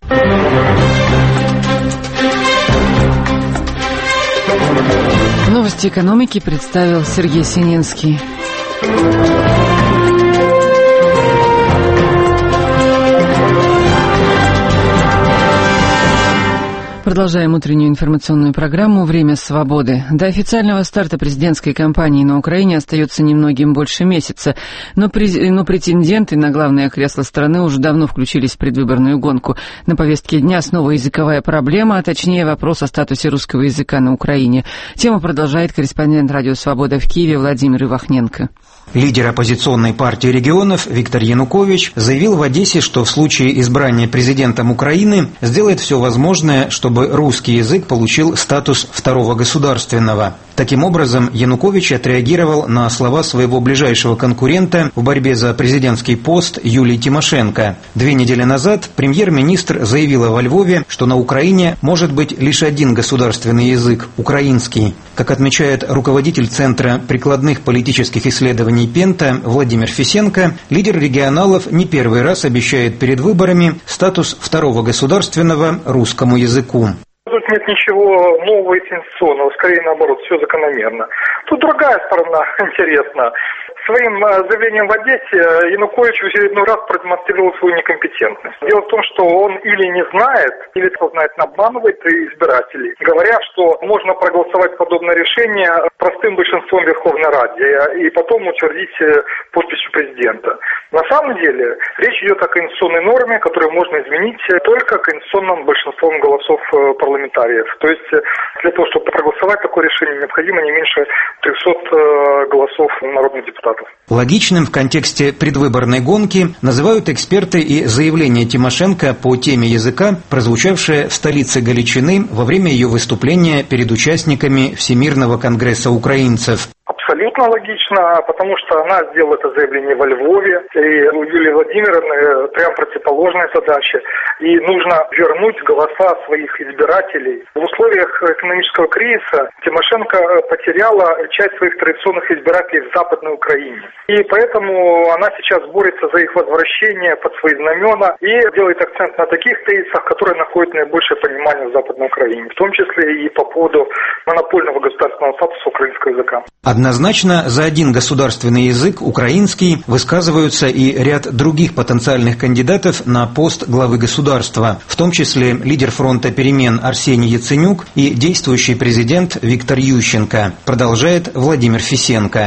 Новости экономики представил Сергей Сининский. Продолжаем утреннюю информационную программу «Время свободы». До официального старта президентской кампании на Украине остается немногим больше месяца, но, при... но претенденты на главное кресло страны уже давно включились в предвыборную гонку. На повестке дня снова языковая проблема, а точнее вопрос о статусе русского языка на Украине. Тему продолжает корреспондент «Радио Свобода» в Киеве Владимир Ивахненко. Лидер оппозиционной партии регионов Виктор Янукович заявил в Одессе, что в случае избрания президентом Украины сделает все возможное, чтобы русский язык получил статус второго государственного. Таким образом, Янукович отреагировал на слова своего ближайшего конкурента в борьбе за президентский пост Юлии Тимошенко. Две недели назад премьер-министр заявила во Львове, что на Украине может быть лишь один государственный язык – украинский. Как отмечает руководитель Центра прикладных политических исследований Пента Владимир Фисенко, лидер регионалов не первый раз обещает перед выборами статус второго государственного русскому языку. Тут нет ничего нового и сенсационного, скорее наоборот, все закономерно. Тут другая сторона интересна. Своим заявлением в Одессе Янукович в очередной раз продемонстрировал свою некомпетентность. Дело в том, что он или не знает, или сознательно обманывает избирателей, говоря, что можно проголосовать подобное решение простым большинством в Верховной Раде и потом утвердить подписью президента. На самом деле речь идет о конституционной норме, которую можно изменить только конституционным большинством голосов парламентариев. То есть для того, чтобы проголосовать такое решение, необходимо не меньше трехсот голосов народных депутатов. Логичным в контексте предвыборной гонки называют эксперты и заявление Тимошенко по теме языка, прозвучавшее в столице Галичины во время ее выступления перед участниками Всемирного конгресса украинцев. Абсолютно логично, потому что она сделала это заявление во Львове, и у Юлии Владимировны прям противоположная задача. И нужно вернуть голоса своих избирателей. В условиях экономического кризиса Тимошенко потеряла часть своих традиционных избирателей в Западной Украине. И поэтому она сейчас борется за их возвращение под свои знамена и делает акцент на таких тезисах, которые находят наибольшее понимание в Западной Украине, в том числе и по поводу монопольного государственного статуса украинского языка. Однозначно за один государственный язык, украинский, высказываются и ряд других потенциальных кандидатов на пост главы государства, в том числе лидер фронта перемен Арсений Яценюк и действующий президент Виктор Ющенко, продолжает Владимир Фисенко.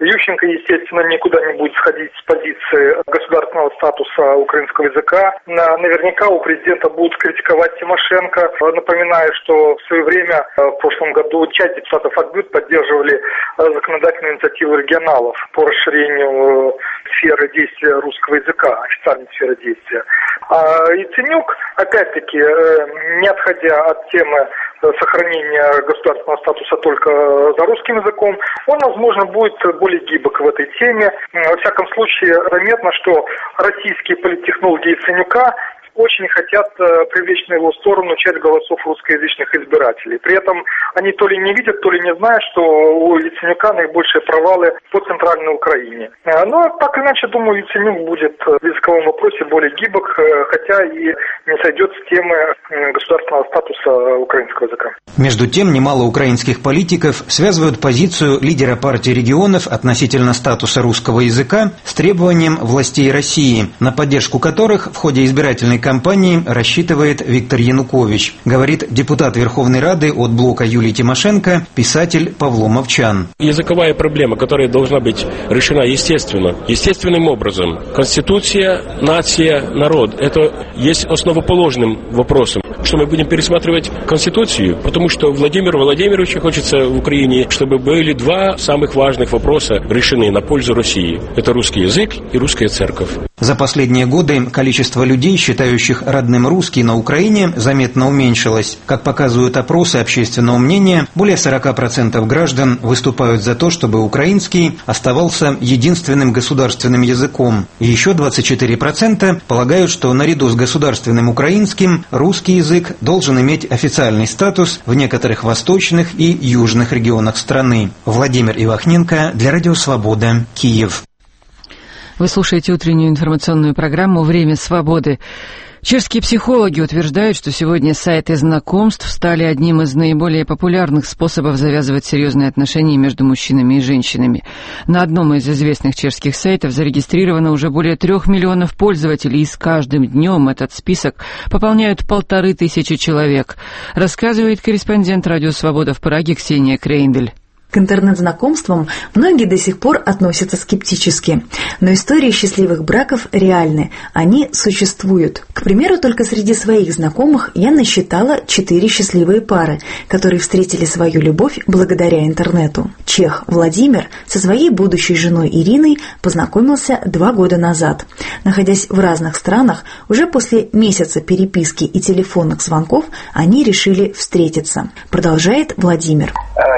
Ющенко, естественно, никуда не будет сходить с позиции государственного статуса украинского языка. Наверняка у президента будут критиковать Тимошенко. Напоминаю, что в свое время, в прошлом году, часть депутатов Акбют поддерживали законодательную инициативу регионалов по расширению сферы действия русского языка, официальной сферы действия. А Яценюк, опять-таки, не отходя от темы сохранения государственного статуса только за русским языком, он, возможно, будет более гибок в этой теме. Во всяком случае, заметно, что российские политтехнологи Яценюка очень хотят привлечь на его сторону часть голосов русскоязычных избирателей. При этом они то ли не видят, то ли не знают, что у Яценюка наибольшие провалы по центральной Украине. Но так или иначе, думаю, Яценюк будет в языковом вопросе более гибок, хотя и не сойдет с темы государственного статуса украинского языка. Между тем, немало украинских политиков связывают позицию лидера партии регионов относительно статуса русского языка с требованием властей России, на поддержку которых в ходе избирательной кампании рассчитывает Виктор Янукович, говорит депутат Верховной Рады от блока Юлии Тимошенко, писатель Павло Мовчан. Языковая проблема, которая должна быть решена естественно, естественным образом. Конституция, нация, народ – это есть основоположным вопросом. Что мы будем пересматривать Конституцию, потому что Владимиру Владимировичу хочется в Украине, чтобы были два самых важных вопроса решены на пользу России. Это русский язык и русская церковь. За последние годы количество людей, считающих родным русский на Украине, заметно уменьшилось. Как показывают опросы общественного мнения, более сорок процентов граждан выступают за то, чтобы украинский оставался единственным государственным языком. Еще двадцать четыре процента полагают, что наряду с государственным украинским русский язык должен иметь официальный статус в некоторых восточных и южных регионах страны. Владимир Ивахненко для Радио Свобода, Киев. Вы слушаете утреннюю информационную программу «Время свободы». Чешские психологи утверждают, что сегодня сайты знакомств стали одним из наиболее популярных способов завязывать серьезные отношения между мужчинами и женщинами. На одном из известных чешских сайтов зарегистрировано уже более трех миллионов пользователей, и с каждым днем этот список пополняют полторы тысячи человек, рассказывает корреспондент «Радио Свобода» в Праге Ксения Крейндель. К интернет-знакомствам многие до сих пор относятся скептически. Но истории счастливых браков реальны, они существуют. К примеру, только среди своих знакомых я насчитала четыре счастливые пары, которые встретили свою любовь благодаря интернету. Чех Владимир со своей будущей женой Ириной познакомился два года назад. Находясь в разных странах, уже после месяца переписки и телефонных звонков они решили встретиться. Продолжает Владимир.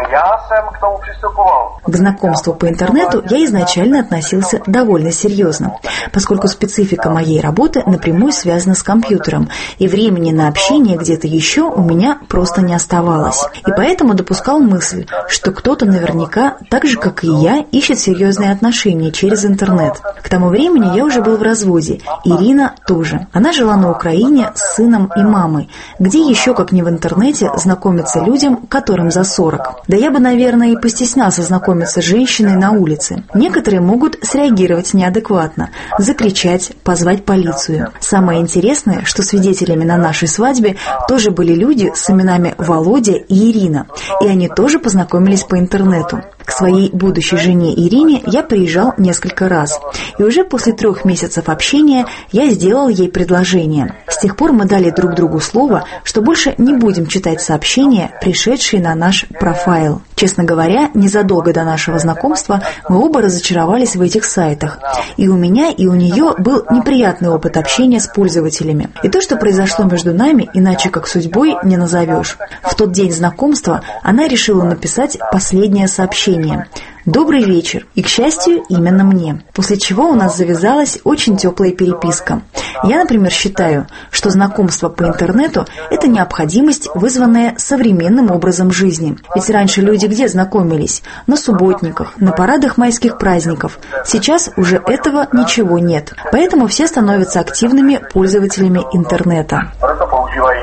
К знакомству по интернету я изначально относился довольно серьезно, поскольку специфика моей работы напрямую связана с компьютером, и времени на общение где-то еще у меня просто не оставалось. И поэтому допускал мысль, что кто-то наверняка, так же как и я, ищет серьезные отношения через интернет. К тому времени я уже был в разводе, Ирина тоже. Она жила на Украине с сыном и мамой, где еще, как не в интернете, знакомиться людям, которым за сорок. Да я бы, наверное, и постеснялся знакомиться с женщиной на улице. Некоторые могут среагировать неадекватно, закричать, позвать полицию. Самое интересное, что свидетелями на нашей свадьбе тоже были люди с именами Володя и Ирина, и они тоже познакомились по интернету. К своей будущей жене Ирине я приезжал несколько раз, и уже после трех месяцев общения я сделал ей предложение. С тех пор мы дали друг другу слово, что больше не будем читать сообщения, пришедшие на наш профайл. Честно говоря, незадолго до нашего знакомства мы оба разочаровались в этих сайтах. И у меня, и у нее был неприятный опыт общения с пользователями. И то, что произошло между нами, иначе как судьбой не назовешь. В тот день знакомства она решила написать последнее сообщение. «Добрый вечер», и, к счастью, именно мне. После чего у нас завязалась очень теплая переписка. Я, например, считаю, что знакомство по интернету – это необходимость, вызванная современным образом жизни. Ведь раньше люди где знакомились? На субботниках, на парадах майских праздников. Сейчас уже этого ничего нет. Поэтому все становятся активными пользователями интернета.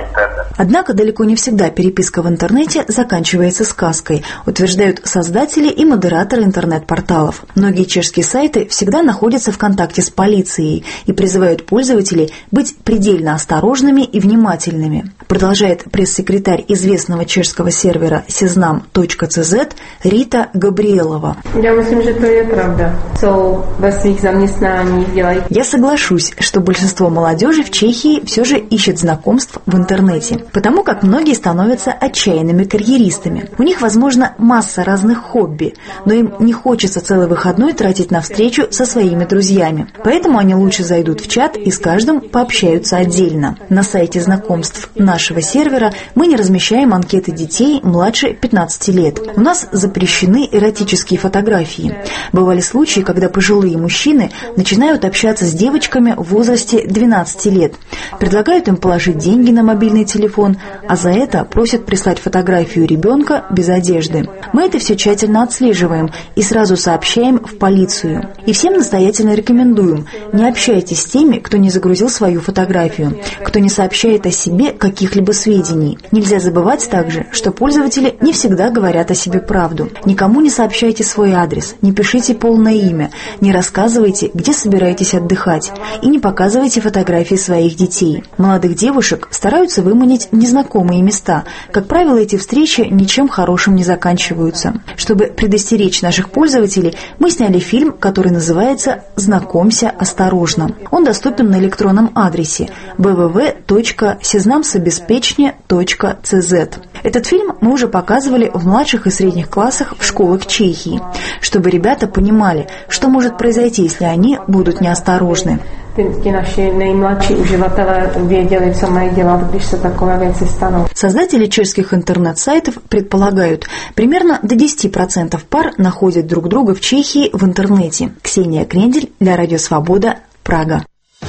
Однако далеко не всегда переписка в интернете заканчивается сказкой, утверждают создатели и модераторы интернет-порталов. Многие чешские сайты всегда находятся в контакте с полицией и призывают пользователей быть предельно осторожными и внимательными. Продолжает пресс-секретарь известного чешского сервера сезнам точка си зет Рита Габриелова. Я myslím, že to je pravda. Co ve svých zaměstnáních dělají. Я соглашусь, что большинство молодежи в Чехии все же ищет знакомств в интернете, потому как многие становятся отчаянными карьеристами. У них, возможно, масса разных хобби, но им не хочется целый выходной тратить на встречу со своими друзьями. Поэтому они лучше зайдут в чат и с каждым пообщаются отдельно. На сайте знакомств нашего сервера мы не размещаем анкеты детей младше пятнадцати лет. У нас запрещены эротические фотографии. Бывали случаи, когда пожилые мужчины начинают общаться с девочками в возрасте двенадцати лет, предлагают им положить деньги на мобильный телефон, а за это просят прислать фотографию ребенка без одежды. Мы это все тщательно отслеживаем и сразу сообщаем в полицию. И всем настоятельно рекомендуем: не общайтесь с теми, кто не загрузил свою фотографию, кто не сообщает о себе каких-либо сведений. Нельзя забывать также, что пользователи не всегда говорят о себе правду. Никому не сообщайте свой адрес, не пишите полное имя, не рассказывайте, где собираетесь отдыхать, и не показывайте фотографии своих детей. Молодых девушек стараются выманить в незнакомые места. Как правило, эти встречи ничем хорошим не заканчиваются. Чтобы предостеречь наших пользователей, мы сняли фильм, который называется «Знакомься осторожно». Он доступен на электронном адресе дабл ю дабл ю дабл ю точка сезнамсобеспечне точка си зет. Этот фильм мы уже показывали в младших и средних классах в школах Чехии, чтобы ребята понимали, что может произойти, если они будут неосторожны. Создатели чешских интернет-сайтов предполагают, примерно до десяти процентов пар находят друг друга в Чехии в интернете. Ксения Крендель для Радио Свобода, Прага.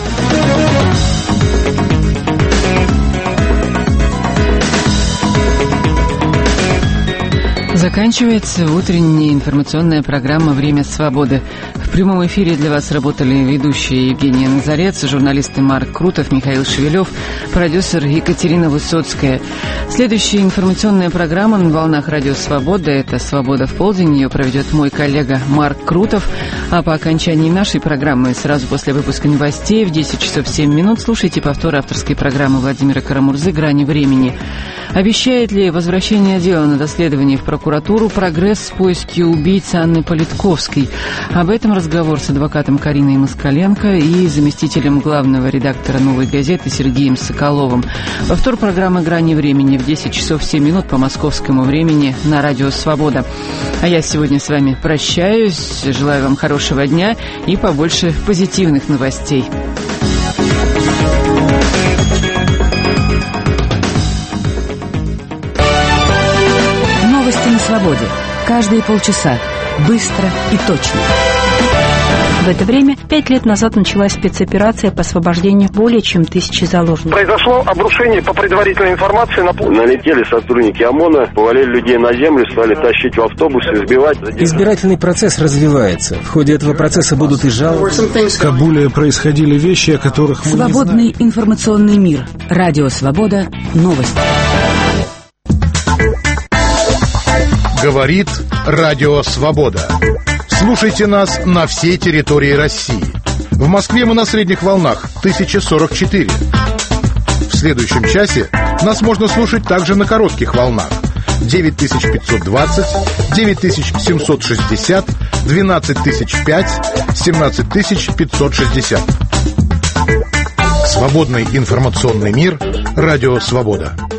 Заканчивается утренняя информационная программа «Время свободы». В прямом эфире для вас работали ведущие Евгения Назарец, журналисты Марк Крутов, Михаил Шевелев, продюсер Екатерина Высоцкая. Следующая информационная программа на волнах «Радио Свобода» — это «Свобода в полдень». Ее проведет мой коллега Марк Крутов. А по окончании нашей программы, сразу после выпуска новостей, в десять часов семь минут слушайте повтор авторской программы Владимира Карамурзы «Грани времени». Обещает ли возвращение дела на доследование в прокуратуру прогресс в поиске убийцы Анны Политковской? Об этом разговор с адвокатом Кариной Москаленко и заместителем главного редактора «Новой газеты» Сергеем Соколовым. Повтор программы «Грани времени» в десять часов семь минут по московскому времени на Радио Свобода. А я сегодня с вами прощаюсь. Желаю вам хорошего дня и побольше позитивных новостей. Новости на свободе. Каждые полчаса. Быстро и точно. В это время пять лет назад началась спецоперация по освобождению более чем тысячи заложников. Произошло обрушение по предварительной информации. На... Налетели сотрудники ОМОНа, повалили людей на землю, стали тащить в автобусы, сбивать. Избирательный процесс развивается. В ходе этого процесса будут и жалобы. В Кабуле происходили вещи, о которых мы Свободный не знаем. информационный мир. Радио Свобода. Новости. Говорит Радио Свобода. Слушайте нас на всей территории России. В Москве мы на средних волнах тысяча сорок четыре. В следующем часе нас можно слушать также на коротких волнах девять тысяч пятьсот двадцать, девять тысяч семьсот шестьдесят, двенадцать тысяч пять, семнадцать тысяч пятьсот шестьдесят. Свободный информационный мир. Радио Свобода.